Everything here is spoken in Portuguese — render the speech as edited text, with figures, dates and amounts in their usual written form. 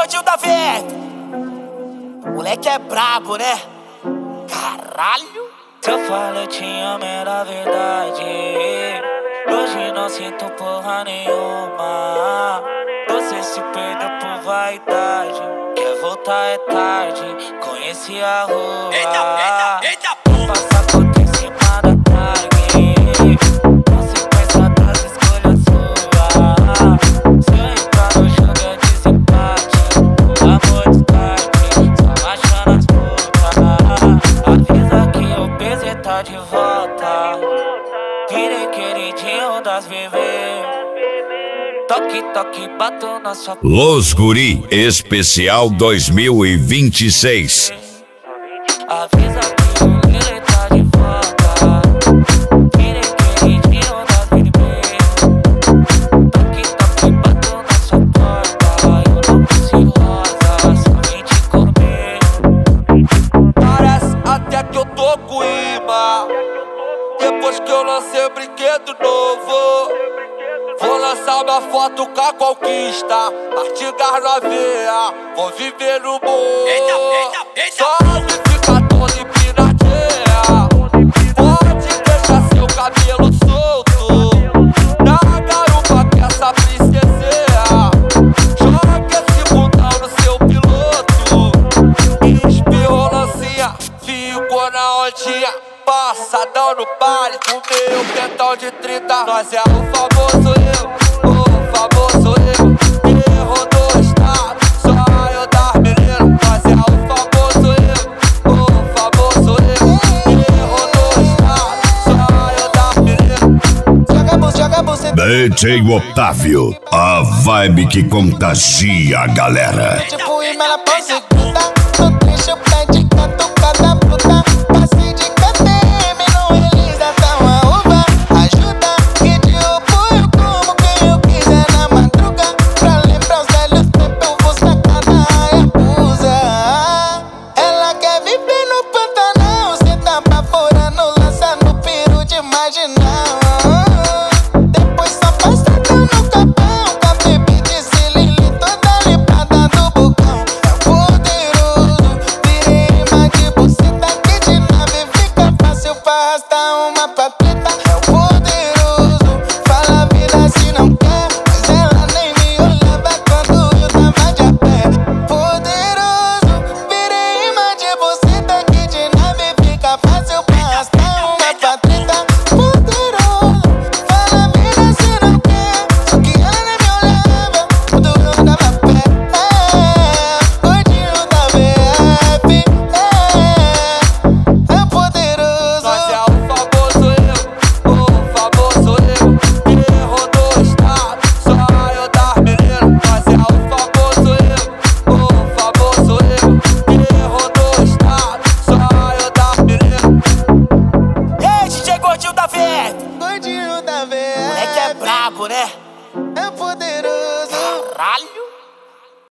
gordinho da Verde. Moleque é brabo, né? Caralho. Se eu falo eu te amo, era verdade. Hoje não sinto porra nenhuma. Você se perdeu por vaidade. Quer voltar é tarde. Conheci a rua. Eita. Passa conta em cima da tarde. Consequência das escolhas suas. Se eu entrar no jogo é desempate. Amor descarte, só marcha nas putas. Avisa que o PZ tá de volta. Virei queridinho das bebês. Toque, toque, bato na sua porta. Los Guri Especial 2026. Avisa que o Lele tá de volta. Virei queridinho das bebês. Toque, toque, bato na sua porta. Eu não preciso rosa, só vim te comer. Parece até que eu tô com imã. Depois que eu lancei o brinquedo novo, vou lançar uma foto com a conquista. Artigas na veia, vou viver no morro. Só me fica todo empinadinha. Pode deixar seu cabelo solto na garupa que essa princesinha. Joga esse bundão no seu piloto. Espirrou lancinha, ficou na ondinha. Passadão no baile, com meu pentão de 30. Nós é o famoso eu, o famoso eu. Que rodou o estado, só eu das meninas. Nós é o famoso eu, o famoso eu. Que rodou o estado, só eu das meninas. Joga a buceta. DJ Otávio, a vibe que contagia a galera. Tipo, e ela pode grudar. No trecho, pede canto, cada puta. Passe de KTM, não Elisa, tá uma uva. Ajuda, que de apoio, como quem eu quiser na madruga. Pra lembrar os velhos tempos, eu vou sacar na Hayabusa. Ela quer viver no Pantanal, cê tá baforando, lança no peru de marginal. Depois só passada no capão, com a bebê de Cilili toda limpada do bocão. É poderoso, virei imã de buceta, que de nave fica fácil pra arrastar uma patreta. É poderoso, fala a vida se não quer, mas ela nem me olhava quando eu tava de a pé. Poderoso, virei imã de buceta, que de nave fica fácil pra arrastar uma patreta. Poderoso, fala a vida se não quer, só que ela nem me olhava quando eu tava a pé. Gordinho da VF, é poderoso. Nós é o famoso eu, o famoso eu. Que rodou o estado, só eu das meninas. Nós é o famoso eu, o famoso eu. Que rodou o estado, só eu das meninas. Ei, DJ gordinho da Verde. Gordinho da Moleque é VF, brabo, né? é poderoso. Caralho.